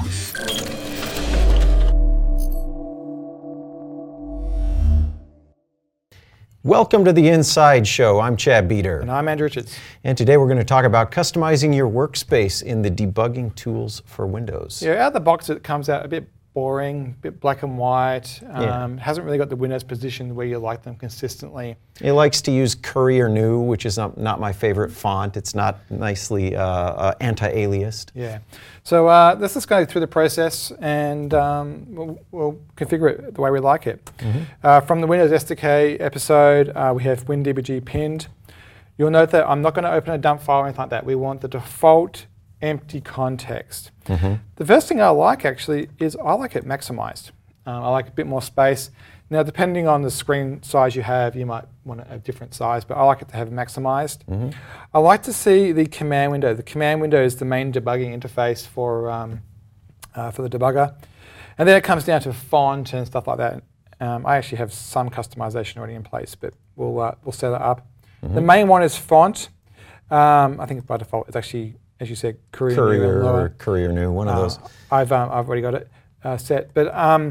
Welcome to the Inside Show. I'm Chad Beater. And I'm Andrew Richards. And today we're going to talk about customizing your workspace in the debugging tools for Windows. Yeah, out of the box it comes out a bit boring, a bit black and white. Hasn't really got the Windows position where you like them consistently. It likes to use Courier New, which is not my favorite font. It's not nicely anti-aliased. Yeah. So let's just go through the process and we'll configure it the way we like it. Mm-hmm. From the Windows SDK episode, we have WinDBG pinned. You'll note that I'm not going to open a dump file or anything like that. We want the default empty context. Mm-hmm. The first thing I like actually is I like it maximized. I like a bit more space. Now, depending on the screen size you have, you might want a different size, but I like it to have maximized. Mm-hmm. I like to see the command window. The command window is the main debugging interface for the debugger. And then it comes down to font and stuff like that. I actually have some customization already in place, but we'll set it up. Mm-hmm. The main one is font. I think by default it's actually, as you said, Courier or Courier New, one of those. I've already got it set. But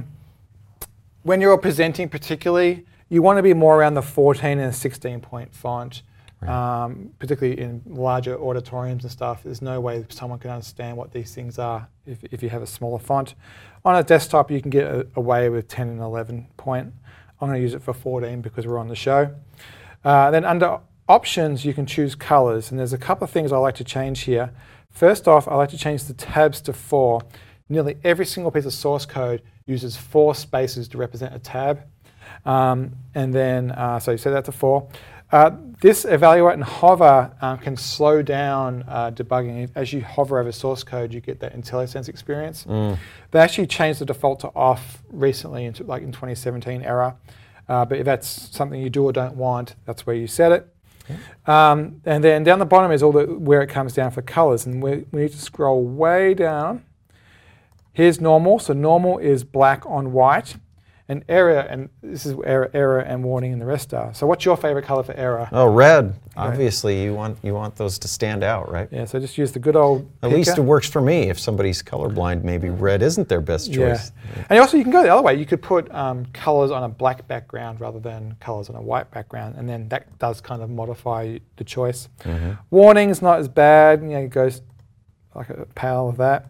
when you're presenting particularly, you want to be more around the 14 and 16-point font, right. Particularly in larger auditoriums and stuff. There's no way someone can understand what these things are if you have a smaller font. On a desktop, you can get away with 10 and 11 point. I'm going to use it for 14 because we're on the show. Then under options, you can choose colors, and there's a couple of things I like to change here. First off, I like to change the tabs to 4. Nearly every single piece of source code uses 4 spaces to represent a tab. So you set that to 4. This evaluate and hover can slow down debugging. As you hover over source code, you get that IntelliSense experience. They actually changed the default to off recently, in 2017 era. But if that's something you do or don't want, that's where you set it. Okay. And then down the bottom is where it comes down for colors, and we need to scroll way down. Here's normal. So normal is black on white, and error, and this is where error and warning and the rest are. So what's your favorite color for error? Oh, red. Obviously, you want those to stand out, right? Yeah. So just use the good old At least it works for me. If somebody's colorblind, maybe red isn't their best choice. Yeah. And also you can go the other way. You could put colors on a black background rather than colors on a white background, and then that does kind of modify the choice. Mm-hmm. Warning's not as bad. It goes like a pale of that.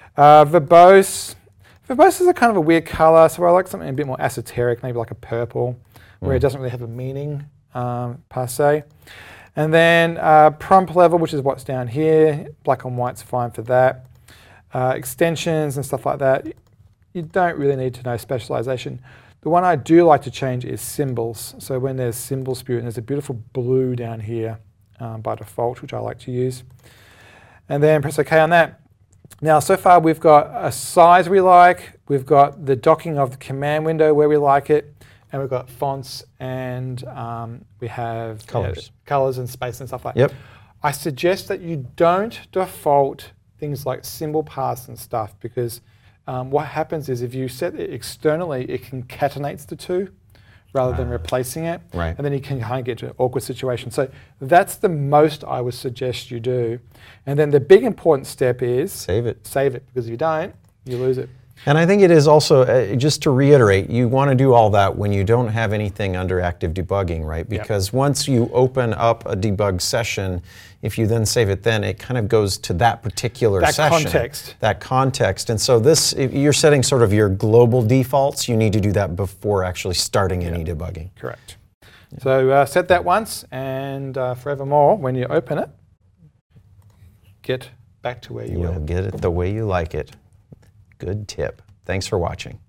Verbose. Verbose is a kind of a weird color, so I like something a bit more esoteric, maybe like a purple, where it doesn't really have a meaning per se. And then prompt level, which is what's down here. Black and white's fine for that. Extensions and stuff like that, you don't really need to know specialization. The one I do like to change is symbols. So when there's symbol spew, and there's a beautiful blue down here by default, which I like to use. And then press OK on that. Now, so far we've got a size we like, we've got the docking of the command window where we like it, and we've got fonts, and we have colors and space and stuff like that. Yep. I suggest that you don't default things like symbol paths and stuff, because what happens is if you set it externally, it concatenates the two rather than replacing it. Right. And then you can kind of get to an awkward situation. So that's the most I would suggest you do. And then the big important step is save it. Save it, because if you don't, you lose it. And I think it is also, just to reiterate, you want to do all that when you don't have anything under active debugging, right? Because once you open up a debug session, if you then save it, then it kind of goes to that particular session. That context. And so this, if you're setting sort of your global defaults, you need to do that before actually starting any debugging. Correct. Yeah. So set that once, and forevermore, when you open it, get back to where you were. You'll get it the way you like it. Good tip. Thanks for watching.